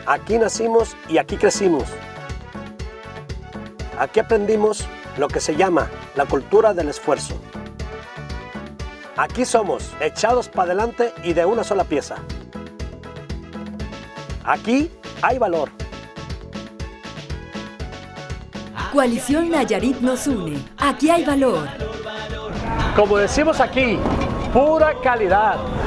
Aquí nacimos y aquí crecimos. Aquí aprendimos lo que se llama la cultura del esfuerzo. Aquí somos echados para adelante y de una sola pieza. Aquí hay valor. Coalición Nayarit nos une. Aquí hay valor. Como decimos aquí, pura calidad.